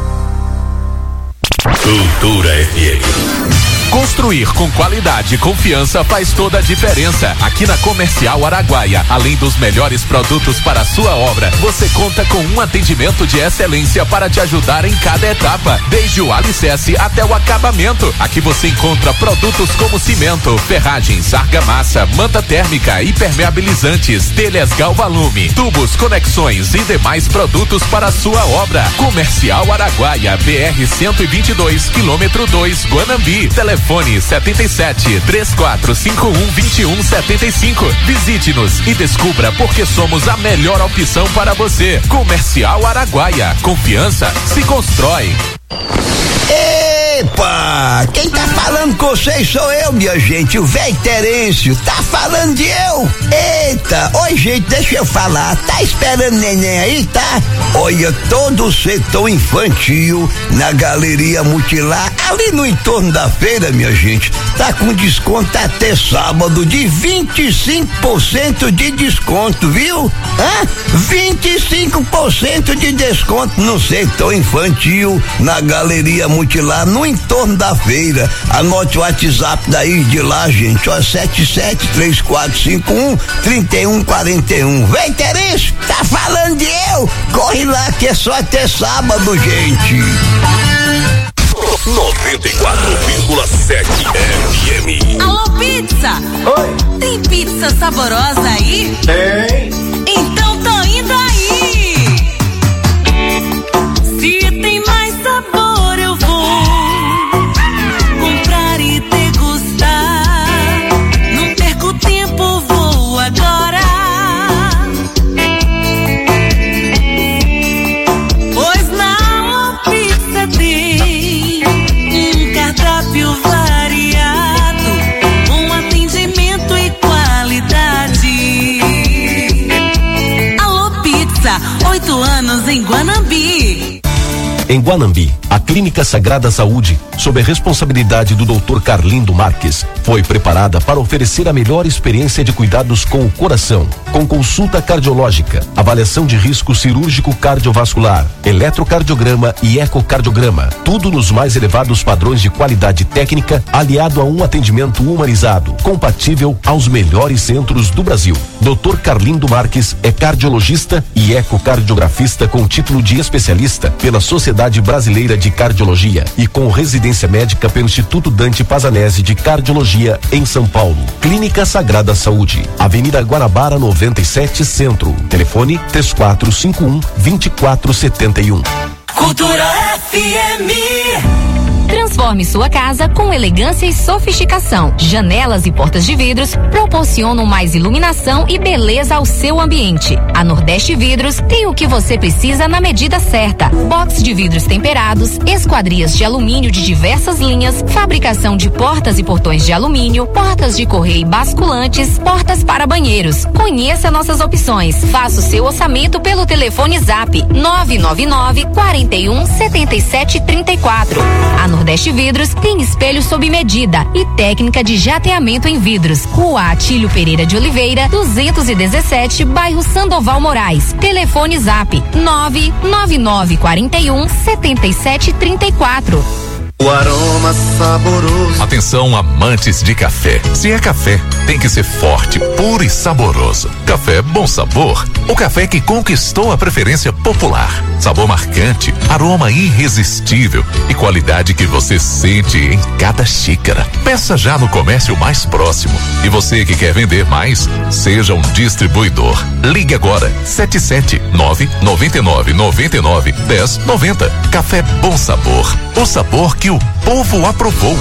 Cultura F M. Construir com qualidade e confiança faz toda a diferença. Aqui na Comercial Araguaia, além dos melhores produtos para a sua obra, você conta com um atendimento de excelência para te ajudar em cada etapa, desde o alicerce até o acabamento. Aqui você encontra produtos como cimento, ferragens, argamassa, manta térmica, impermeabilizantes, telhas Galvalume, tubos, conexões e demais produtos para a sua obra. Comercial Araguaia, B R cento e vinte e dois, quilômetro dois, Guanambi. Telefone setenta e sete, três quatro cinco um, dois um sete cinco. Visite-nos e descubra por que somos a melhor opção para você. Comercial Araguaia. Confiança se constrói. Epa! Quem tá falando com vocês sou eu, minha gente, o velho Terêncio. Tá falando de eu? Eita! Oi, gente, deixa eu falar. Tá esperando neném aí, tá? Olha, todo o setor infantil na Galeria Multilar, ali no entorno da feira, minha gente, tá com desconto até sábado de vinte e cinco por cento de desconto, viu? Hã? vinte e cinco por cento de desconto no setor infantil na Galeria Multilar, no entorno da feira. Anote o WhatsApp daí de lá, gente, ó, sete sete três quatro cinco um, três um quatro um. Vem, Terêncio, tá falando de eu? Corre lá que é só até sábado, gente. noventa e quatro vírgula sete F M. Alô, pizza? Oi. Tem pizza saborosa aí? Tem. Então tô indo aí. Se tem mais sabor eu vou comprar e degustar. Não perco tempo, vou agora. Pois na pizza tem um cardápio variado, um atendimento e qualidade. Alô, pizza, oito anos em Guanambi. Em Guanambi, a Clínica Sagrada Saúde sob a responsabilidade do doutor Carlindo Marques, foi preparada para oferecer a melhor experiência de cuidados com o coração, com consulta cardiológica, avaliação de risco cirúrgico cardiovascular, eletrocardiograma e ecocardiograma, tudo nos mais elevados padrões de qualidade técnica, aliado a um atendimento humanizado, compatível aos melhores centros do Brasil. doutor Carlindo Marques é cardiologista e ecocardiografista com título de especialista pela Sociedade Brasileira de Cardiologia e com residência médica pelo Instituto Dante Pazanese de Cardiologia em São Paulo. Clínica Sagrada Saúde, Avenida Guanabara noventa e sete Centro. Telefone três quatro cinco um, dois quatro sete um. Cultura F M. Transforme sua casa com elegância e sofisticação. Janelas e portas de vidros proporcionam mais iluminação e beleza ao seu ambiente. A Nordeste Vidros tem o que você precisa na medida certa. Box de vidros temperados, esquadrias de alumínio de diversas linhas, fabricação de portas e portões de alumínio, portas de correio basculantes, portas para banheiros. Conheça nossas opções. Faça o seu orçamento pelo telefone Zap nove nove nove, quatro um, sete sete três quatro. A Nordeste Vidros tem espelho sob medida e técnica de jateamento em vidros. Rua Atílio Pereira de Oliveira, duzentos e dezessete, bairro Sandoval Moraes. Telefone Zap nove nove nove, quatro um, sete sete três quatro. O aroma saboroso. Atenção, amantes de café. Se é café, tem que ser forte, puro e saboroso. Café Bom Sabor. O café que conquistou a preferência popular. Sabor marcante, aroma irresistível e qualidade que você sente em cada xícara. Peça já no comércio mais próximo. E você que quer vender mais, seja um distribuidor. Ligue agora, sete sete nove, nove nove nove nove, um zero nove zero. Café Bom Sabor. O sabor que o povo aprovou.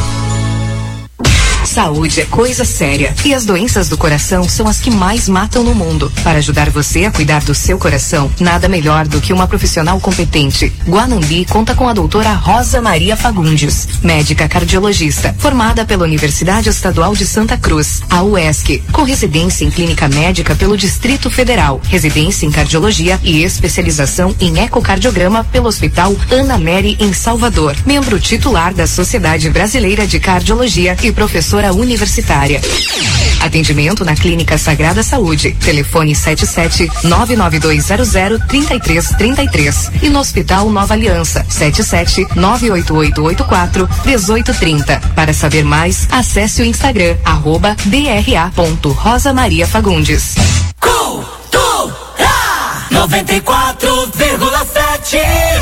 Saúde é coisa séria e as doenças do coração são as que mais matam no mundo. Para ajudar você a cuidar do seu coração, nada melhor do que uma profissional competente. Guanambi conta com a doutora Rosa Maria Fagundes, médica cardiologista, formada pela Universidade Estadual de Santa Cruz, a U E S C, com residência em clínica médica pelo Distrito Federal, residência em cardiologia e especialização em ecocardiograma pelo Hospital Ana Mary em Salvador, membro titular da Sociedade Brasileira de Cardiologia e professora universitária. Atendimento na Clínica Sagrada Saúde. Telefone sete sete nove nove dois zero zero três três três três e no Hospital Nova Aliança sete sete nove oito oito oito quatro um oito três zero. Para saber mais, acesse o Instagram arroba D R A ponto Rosa Maria Fagundes. Cultura noventa e quatro vírgula sete.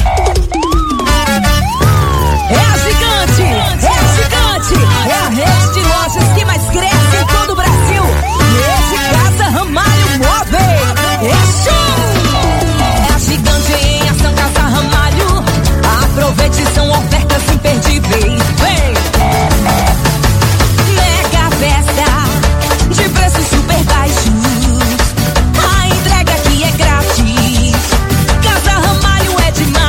É a gigante, é a gigante, é a rede de lojas que mais cresce em todo o Brasil. Rede Casa Ramalho Móveis, é show! É a gigante em ação Casa Ramalho. Aproveite, são ofertas imperdíveis. Vem! Mega festa de preços super baixos. A entrega aqui é grátis. Casa Ramalho é demais.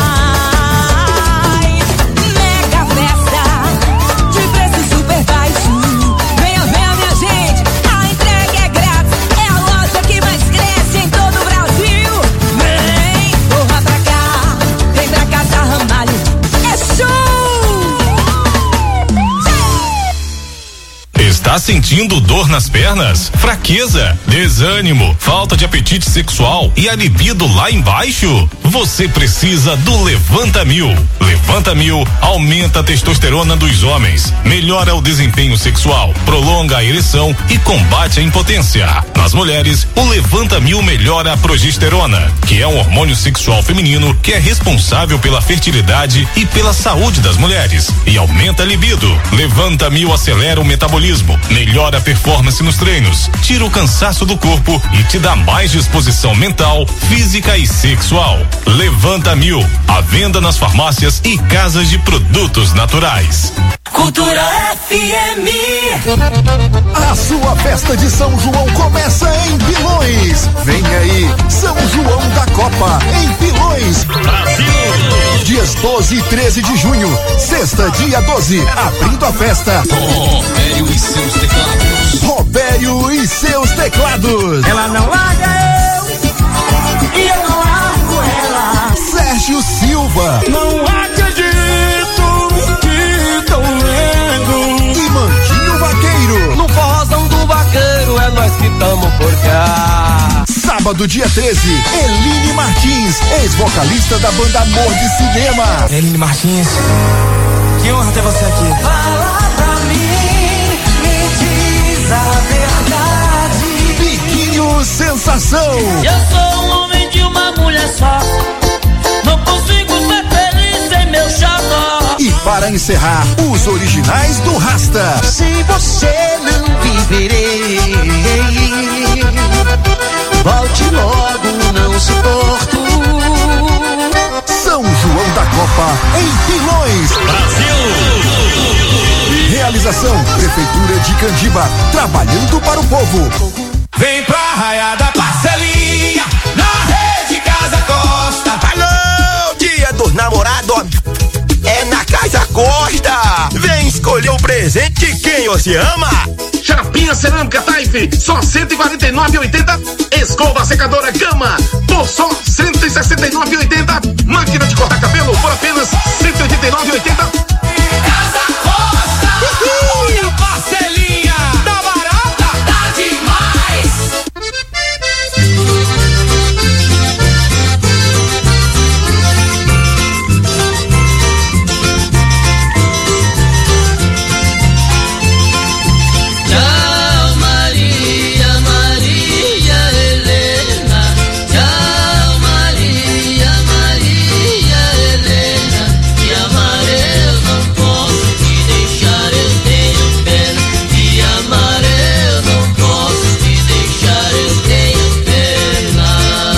Tá sentindo dor nas pernas? Fraqueza, desânimo, falta de apetite sexual e a libido lá embaixo? Você precisa do Levanta Mil. Levanta Mil aumenta a testosterona dos homens, melhora o desempenho sexual, prolonga a ereção e combate a impotência. Nas mulheres, o Levanta Mil melhora a progesterona, que é um hormônio sexual feminino que é responsável pela fertilidade e pela saúde das mulheres e aumenta a libido. Levanta Mil acelera o metabolismo, melhora a performance nos treinos, tira o cansaço do corpo e te dá mais disposição mental, física e sexual. Levanta Mil, à venda nas farmácias e casas de produtos naturais. Cultura F M. A sua festa de São João começa em Pilões. Vem aí, São João da Copa, em Pilões, Brasil. Dias doze e treze de junho, sexta, dia doze, abrindo a festa. Robério e seus teclados. Robério e seus teclados. Ela não larga eu, e eu não largo ela. Sérgio Silva. Não acredito que prova do dia treze, Eline Martins, ex-vocalista da banda Amor de Cinema. Eline Martins, que honra ter você aqui. Fala pra mim, me diz a verdade. Biquinho Sensação. Eu sou um homem de uma mulher só, não consigo ser feliz sem meu xodó. E para encerrar, os originais do Rasta. Sem você não viverei, volte logo, não suporto. São João da Copa em Pilões, Brasil. Realização Prefeitura de Candiba, trabalhando para o povo. Vem pra Raia da Parcelinha, na Rede Casa Costa. Alô, dia dos namorados é na Casa Costa. Vem escolher o presente de quem você ama. Chapinha cerâmica Taif, só cento e quarenta e nove reais e oitenta centavos. Escova secadora Gama, por só cento e sessenta e nove reais e oitenta centavos. Máquina de cortar cabelo por apenas cento e oitenta e nove reais e oitenta centavos. Casa Costa, olha a parcelinha, tá barata, tá demais. Tchau Maria, Maria Helena. Tchau Maria, Maria Helena. Te amar eu não posso te deixar, eu tenho pena. Te amar eu não posso te deixar, eu tenho pena.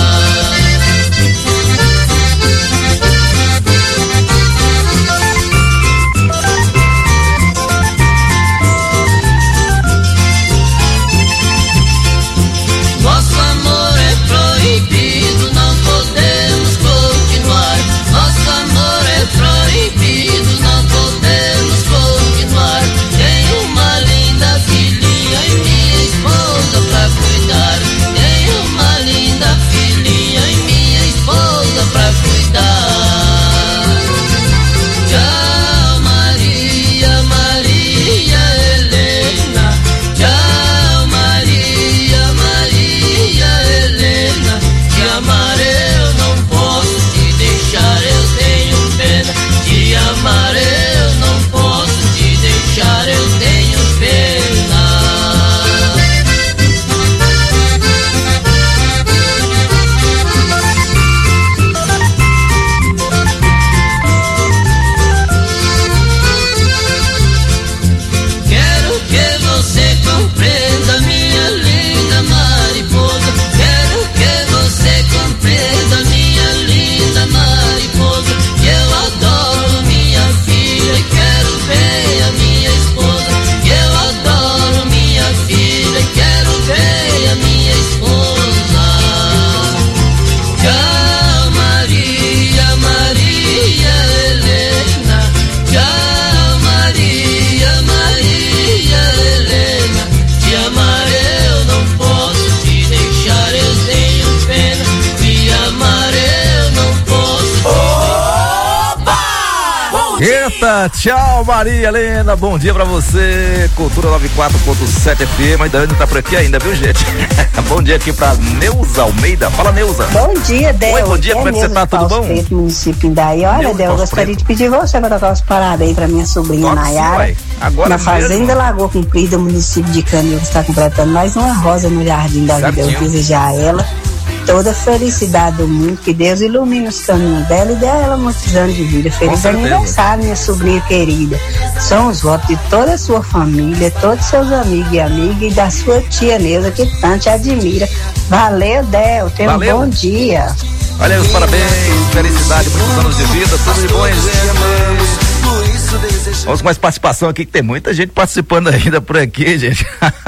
Nosso amor é proibido, não podemos continuar. Nosso amor é proibido, não podemos continuar. Tenho uma linda filhinha e minha esposa pra cuidar. Tenho uma linda filhinha e minha esposa pra cuidar. Tchau Maria, Maria Helena. Tchau Maria, Maria Helena. Te amar eu não posso te deixar, eu tenho pena. Te amar eu não posso te deixar, eu tenho pena. Quero que você compreenda, minha linda mariposa. Quero que você compreenda, minha linda mariposa. Que eu adoro minha filha e quero ver a minha esposa. Que eu adoro minha filha e quero ver a minha esposa. Tchau Maria, Maria Helena. Tchau Maria, Maria Helena. Te amar eu não posso te deixar, eu tenho pena. Te amar eu não posso. Opa! Eita, tchau Maria Helena, bom dia pra você. Cultura noventa e quatro ponto sete F M, ainda não tá por aqui ainda, viu gente? Bom dia aqui pra Neuza Almeida. Fala Neuza. Bom dia, Del. Oi, bom dia, é como é que você tá? Tudo bom? Preto, município Indaí. Olha, Neuza Del, eu gostaria Preto. de pedir você pra tocar os parabéns pra minha sobrinha Toque sim, Nayara. uai. Agora na mesmo. Fazenda Lagoa Comprida, município de Canil, que está completando mais uma rosa no jardim da vida. Eu Certinho. desejar a ela toda a felicidade do mundo, que Deus ilumine os caminhos dela e dê a ela muitos anos de vida. Feliz certeza. aniversário, minha sobrinha querida. São os votos de toda a sua família, todos os seus amigos e amigas e da sua tia Neuza, que tanto te admira. Valeu, Del. Tenha um Valeu. bom dia. Olha aí os parabéns, felicidade, muitos anos de vida, tudo de bom, hein, gente? Vamos com mais participação aqui, que tem muita gente participando ainda por aqui, gente.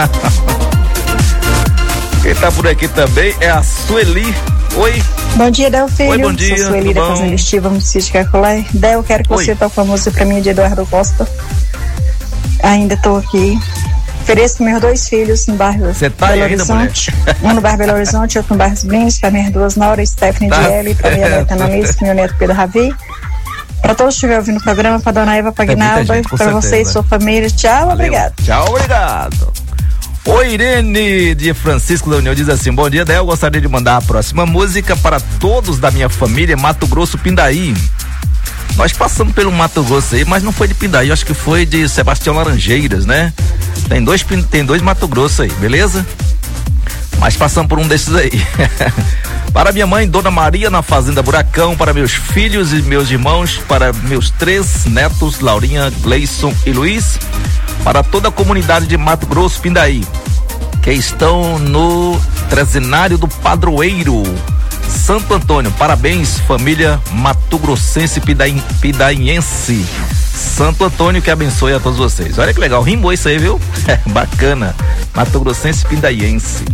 Quem tá por aqui também é a Sueli. Oi. Bom dia, Del Filho. Oi, bom dia, Sou Sueli tudo da bom? Fazenda Estiva, município de Cacolé. Del, quero que Oi. você toque uma música pra mim de Eduardo Costa. Ainda tô aqui. Ofereço meus dois filhos no bairro Você tá Belo aí ainda, Horizonte. Um no bairro Belo Horizonte, outro no bairro Blindes, para minhas duas noras, Stephanie Tá de L, para minha neta Analice, meu neto Pedro Ravi. Para todos que estiverem ouvindo o programa, para dona Eva Pagnalda, gente, com para você e certeza. sua família. Tchau, Valeu. obrigado. Tchau, obrigado. O Irene de Francisco da União diz assim: bom dia, Del, gostaria de mandar a próxima música para todos da minha família Mato Grosso Pindaí. Nós passamos pelo Mato Grosso aí, mas não foi de Pindaí, acho que foi de Sebastião Laranjeiras, né? Tem dois, tem dois Mato Grosso aí, beleza? Mas passamos por um desses aí. Para minha mãe, Dona Maria, na Fazenda Buracão, para meus filhos e meus irmãos, para meus três netos, Laurinha, Gleison e Luiz, para toda a comunidade de Mato Grosso Pindaí, que estão no trezenário do Padroeiro, Santo Antônio. Parabéns, família Mato Grossense Pidaí, Pidaiense. Santo Antônio que abençoe a todos vocês. Olha que legal, rimou isso aí, viu? Bacana. Mato Grossense Pidaiense.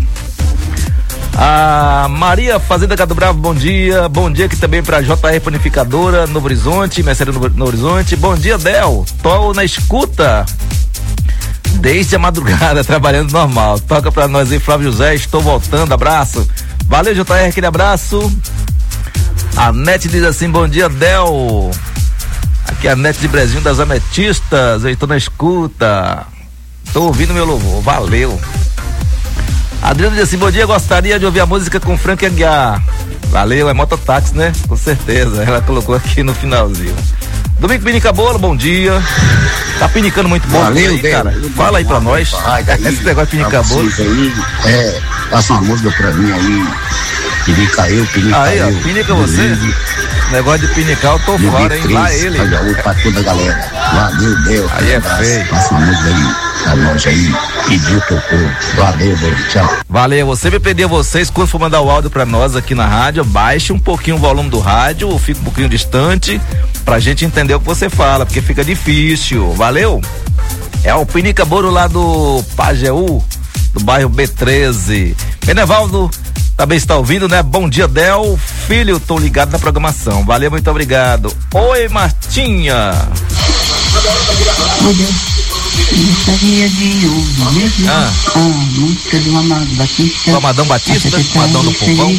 A Maria Fazenda Gado Bravo, bom dia. Bom dia aqui também pra J R Panificadora, Novo Horizonte, Mercearia Novo, Novo Horizonte. Bom dia, Del. Tô na escuta desde a madrugada, trabalhando normal. Toca pra nós aí, Flávio José, estou voltando, abraço. Valeu, J R, aquele abraço. A Nete diz assim: bom dia, Del. Aqui é a Nete de Brezinho das Ametistas, eu estou na escuta. Tô ouvindo meu louvor, valeu. Adriano diz assim: bom dia, gostaria de ouvir a música com Frank Aguiar. Valeu, é mototáxi, né? Com certeza, ela colocou aqui no finalzinho. Domingo Pinica Bolo, bom dia. Tá pinicando muito bom. Valeu, aí, cara. Fala aí pra nós. Esse negócio de pinicar bolo. Aí, é, passa uma música pra mim aí. Pinica eu, pinica aí, eu. Aí, ó, pinica você. Negócio de pinicar, eu tô Meu fora, hein? Lá ele. Pra toda a galera. Valeu, Deus. Aí é feio. Passa uma música aí pra nós aí. Pediu, tocou. Valeu, Deus. Tchau. Valeu, você me pedir a vocês, quando for mandar o áudio pra nós aqui na rádio, baixe um pouquinho o volume do rádio, ou fica um pouquinho distante, pra gente entender o que você fala, porque fica difícil. Valeu? É o Pinica Boro lá do Pajeú, do bairro B treze. Benevaldo também está ouvindo, né? Bom dia, Del. Filho, tô ligado na programação. Valeu, muito obrigado. Oi, Martinha. Meu Deus. Gostaria de ouvir ah. a música do Amadão Batista. O Amadão Batista? Amadão do Povão.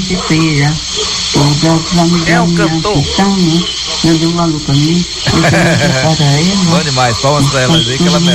É o cantor. Mandou um alô pra mim. Bom demais, palmas pra ela aí que ela merece.